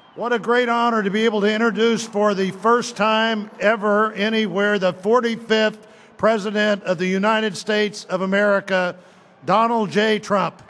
What a great honor to be able to introduce for the first time ever anywhere the 45th President of the United States of America, Donald J. Trump.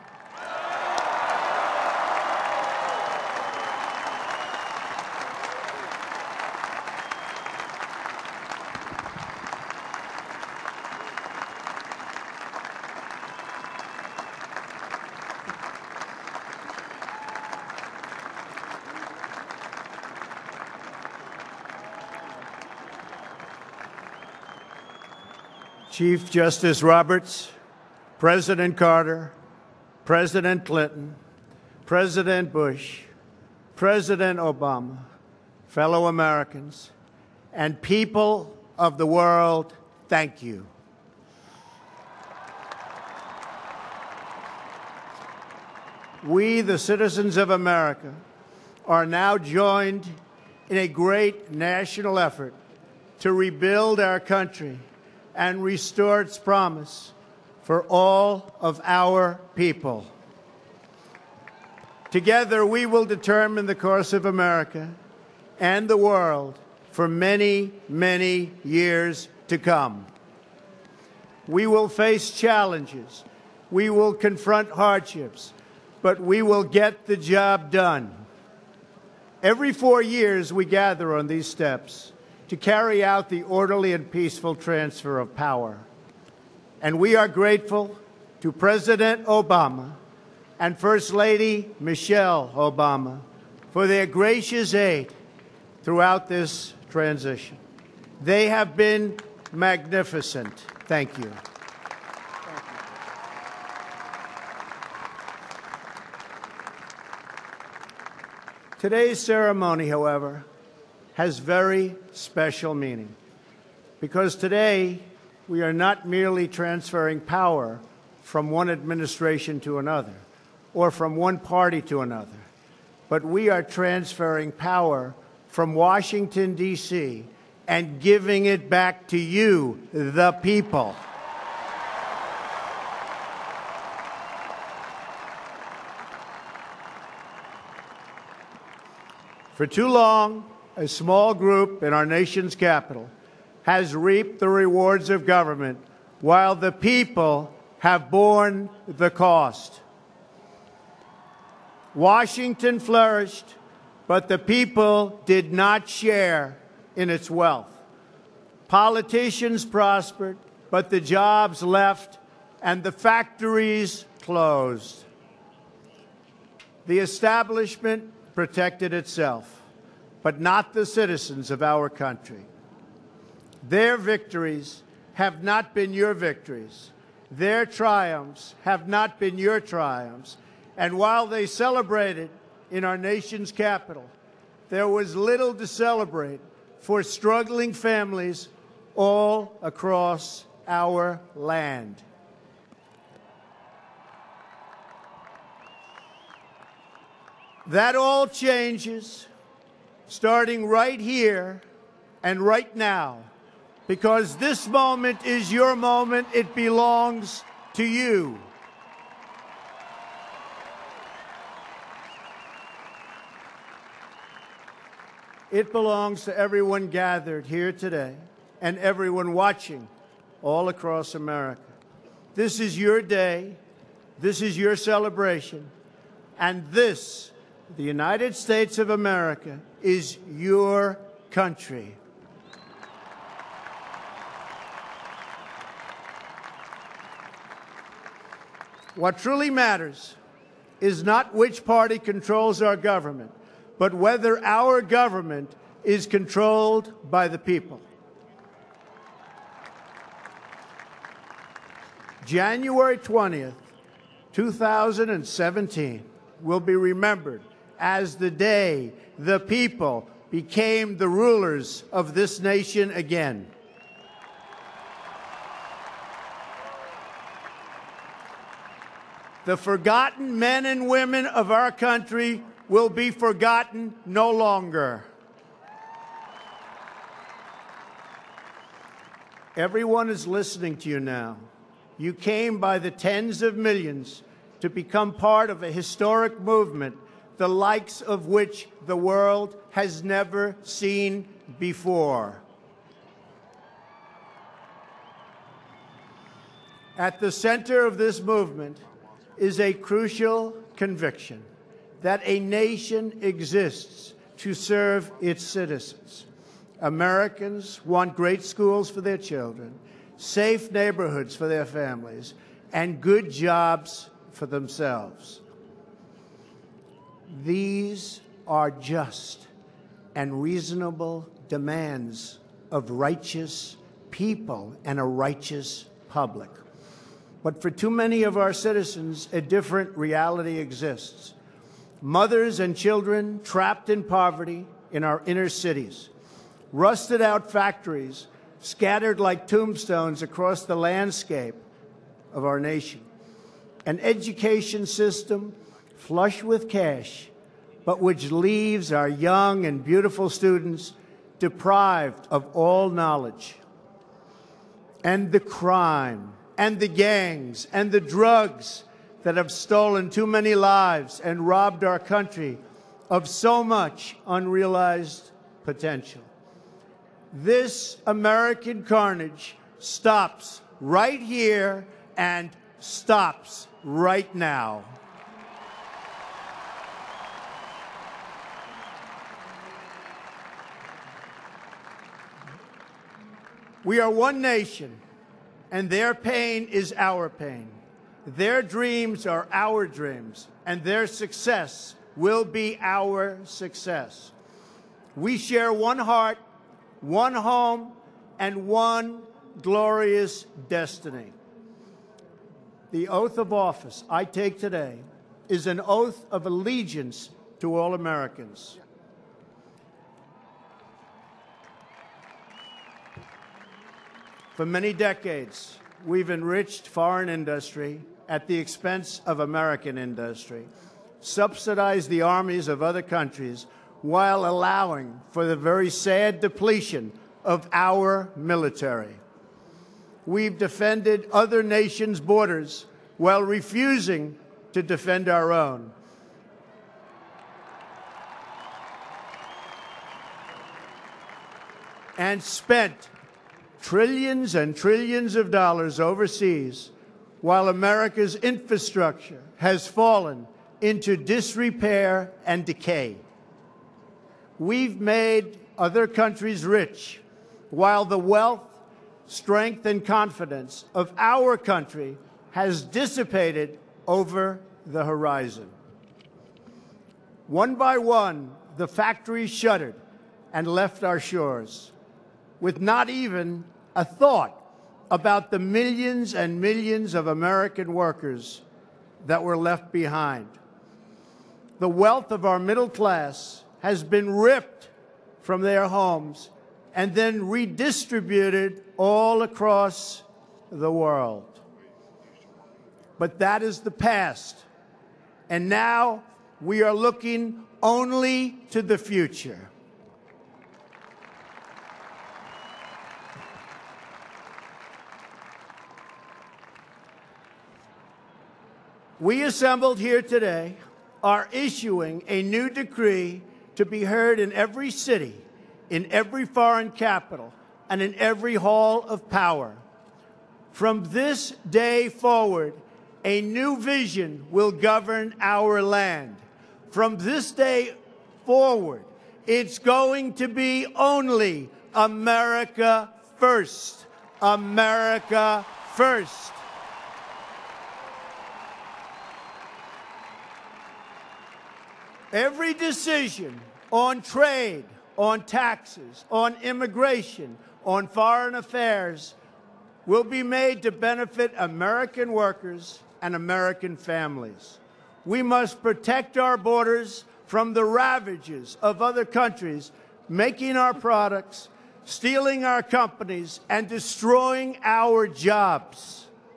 Chief Justice Roberts, President Carter, President Clinton, President Bush, President Obama, fellow Americans, and people of the world, thank you. We, the citizens of America, are now joined in a great national effort to rebuild our country and restore its promise for all of our people. Together, we will determine the course of America and the world for many, many years to come. We will face challenges. We will confront hardships, but we will get the job done. Every 4 years, we gather on these steps to carry out the orderly and peaceful transfer of power. And we are grateful to President Obama and First Lady Michelle Obama for their gracious aid throughout this transition. They have been magnificent. Thank you. Today's ceremony, however, has very special meaning, because today we are not merely transferring power from one administration to another or from one party to another, but we are transferring power from Washington, D.C., and giving it back to you, the people. For too long, a small group in our nation's capital has reaped the rewards of government while the people have borne the cost. Washington flourished, but the people did not share in its wealth. Politicians prospered, but the jobs left and the factories closed. The establishment protected itself, but not the citizens of our country. Their victories have not been your victories. Their triumphs have not been your triumphs. And while they celebrated in our nation's capital, there was little to celebrate for struggling families all across our land. That all changes starting right here and right now, because this moment is your moment. It belongs to you. It belongs to everyone gathered here today and everyone watching all across America. This is your day. This is your celebration. And this, the United States of America, is your country. What truly matters is not which party controls our government, but whether our government is controlled by the people. January 20th, 2017 will be remembered as the day the people became the rulers of this nation again. The forgotten men and women of our country will be forgotten no longer. Everyone is listening to you now. You came by the tens of millions to become part of a historic movement the likes of which the world has never seen before. At the center of this movement is a crucial conviction that a nation exists to serve its citizens. Americans want great schools for their children, safe neighborhoods for their families, and good jobs for themselves. These are just and reasonable demands of righteous people and a righteous public. But for too many of our citizens, a different reality exists. Mothers and children trapped in poverty in our inner cities, rusted out factories scattered like tombstones across the landscape of our nation, an education system flush with cash, but which leaves our young and beautiful students deprived of all knowledge, and the crime and the gangs and the drugs that have stolen too many lives and robbed our country of so much unrealized potential. This American carnage stops right here and stops right now. We are one nation, and their pain is our pain. Their dreams are our dreams, and their success will be our success. We share one heart, one home, and one glorious destiny. The oath of office I take today is an oath of allegiance to all Americans. For many decades, we've enriched foreign industry at the expense of American industry, subsidized the armies of other countries while allowing for the very sad depletion of our military. We've defended other nations' borders while refusing to defend our own. And spent trillions and trillions of dollars overseas while America's infrastructure has fallen into disrepair and decay. We've made other countries rich while the wealth, strength, and confidence of our country has dissipated over the horizon. One by one, the factories shuttered and left our shores, with not even a thought about the millions and millions of American workers that were left behind. The wealth of our middle class has been ripped from their homes and then redistributed all across the world. But that is the past, and now we are looking only to the future. We assembled here today are issuing a new decree to be heard in every city, in every foreign capital, and in every hall of power. From this day forward, a new vision will govern our land. From this day forward, it's going to be only America first. America first. Every decision on trade, on taxes, on immigration, on foreign affairs will be made to benefit American workers and American families. We must protect our borders from the ravages of other countries making our products, stealing our companies, and destroying our jobs.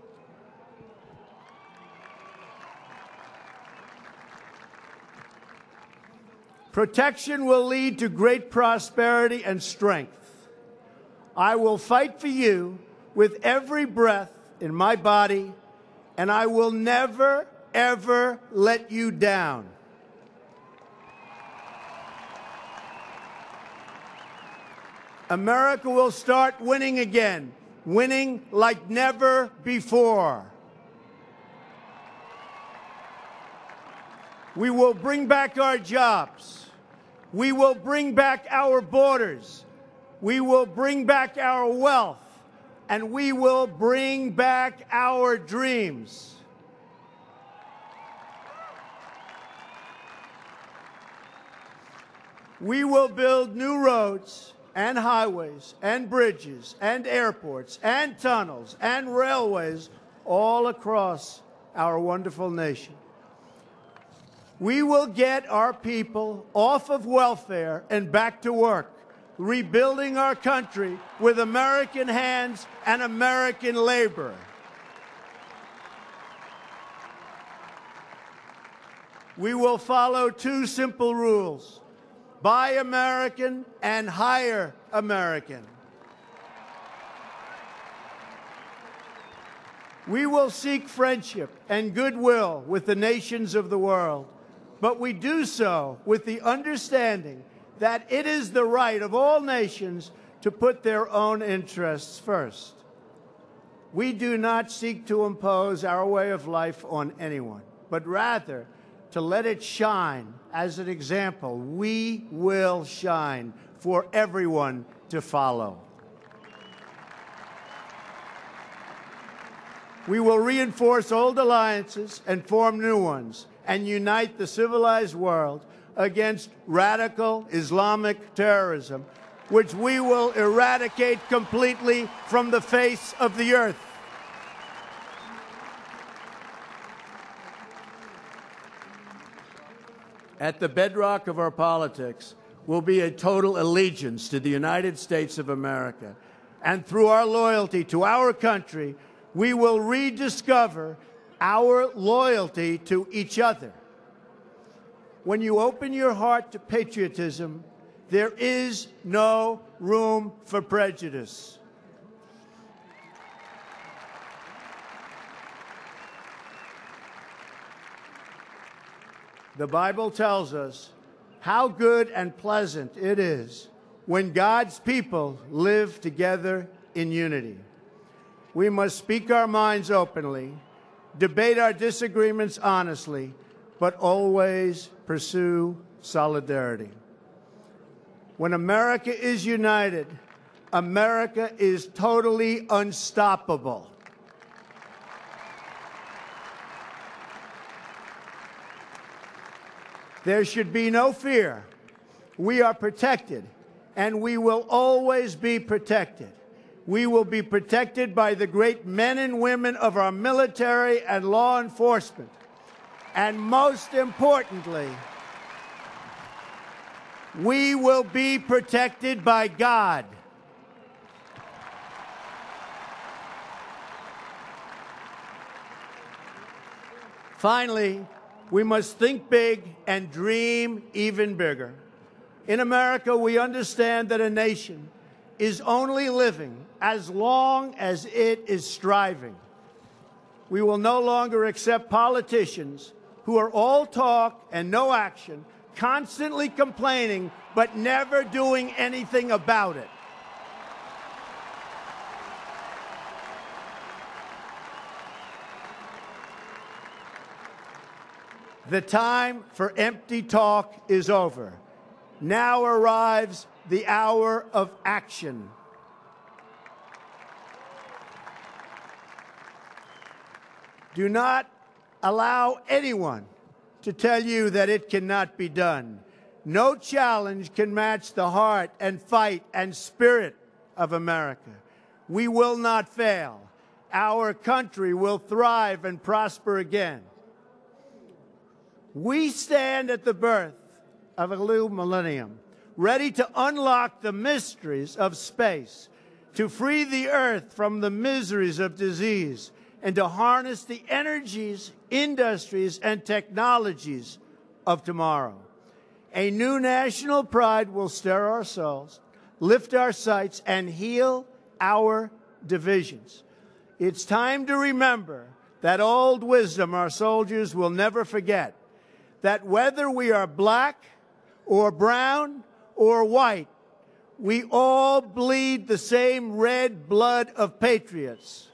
Protection will lead to great prosperity and strength. I will fight for you with every breath in my body, and I will never, ever let you down. America will start winning again, winning like never before. We will bring back our jobs. We will bring back our borders. We will bring back our wealth. And we will bring back our dreams. We will build new roads and highways and bridges and airports and tunnels and railways all across our wonderful nation. We will get our people off of welfare and back to work, rebuilding our country with American hands and American labor. We will follow two simple rules: buy American and hire American. We will seek friendship and goodwill with the nations of the world, but we do so with the understanding that it is the right of all nations to put their own interests first. We do not seek to impose our way of life on anyone, but rather to let it shine as an example. We will shine for everyone to follow. We will reinforce old alliances and form new ones and unite the civilized world against radical Islamic terrorism, which we will eradicate completely from the face of the earth. At the bedrock of our politics will be a total allegiance to the United States of America. And through our loyalty to our country, we will rediscover our loyalty to each other. When you open your heart to patriotism, there is no room for prejudice. The Bible tells us how good and pleasant it is when God's people live together in unity. We must speak our minds openly, debate our disagreements honestly, but always pursue solidarity. When America is united, America is totally unstoppable. There should be no fear. We are protected, and we will always be protected. We will be protected by the great men and women of our military and law enforcement. And most importantly, we will be protected by God. Finally, we must think big and dream even bigger. In America, we understand that a nation is only living as long as it is striving. We will no longer accept politicians who are all talk and no action, constantly complaining but never doing anything about it. The time for empty talk is over. Now arrives the hour of action. Do not allow anyone to tell you that it cannot be done. No challenge can match the heart and fight and spirit of America. We will not fail. Our country will thrive and prosper again. We stand at the birth of a new millennium, ready to unlock the mysteries of space, to free the earth from the miseries of disease, and to harness the energies, industries, and technologies of tomorrow. A new national pride will stir our souls, lift our sights, and heal our divisions. It's time to remember that old wisdom our soldiers will never forget, that whether we are black or brown or white, we all bleed the same red blood of patriots.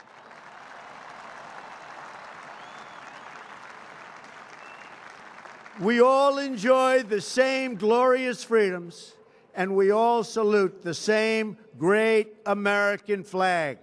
We all enjoy the same glorious freedoms, and we all salute the same great American flag.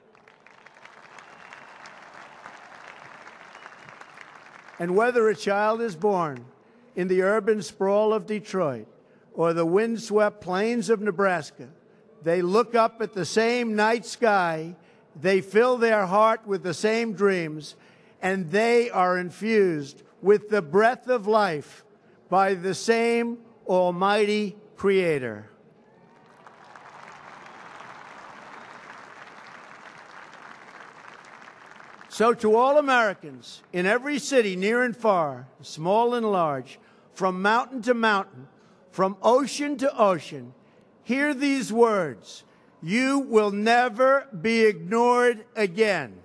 And whether a child is born in the urban sprawl of Detroit or the windswept plains of Nebraska, they look up at the same night sky, they fill their heart with the same dreams, and they are infused with the breath of life by the same almighty Creator. So to all Americans in every city, near and far, small and large, from mountain to mountain, from ocean to ocean, hear these words: you will never be ignored again.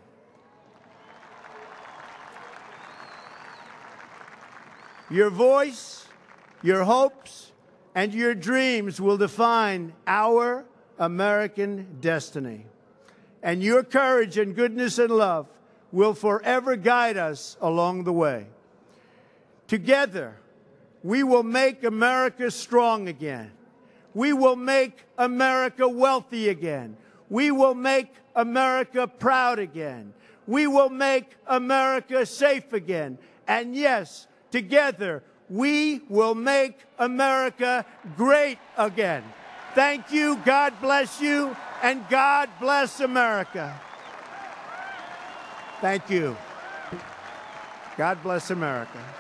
Your voice, your hopes, and your dreams will define our American destiny. And your courage and goodness and love will forever guide us along the way. Together, we will make America strong again. We will make America wealthy again. We will make America proud again. We will make America safe again. And yes, together, we will make America great again. Thank you, God bless you, and God bless America. Thank you. God bless America.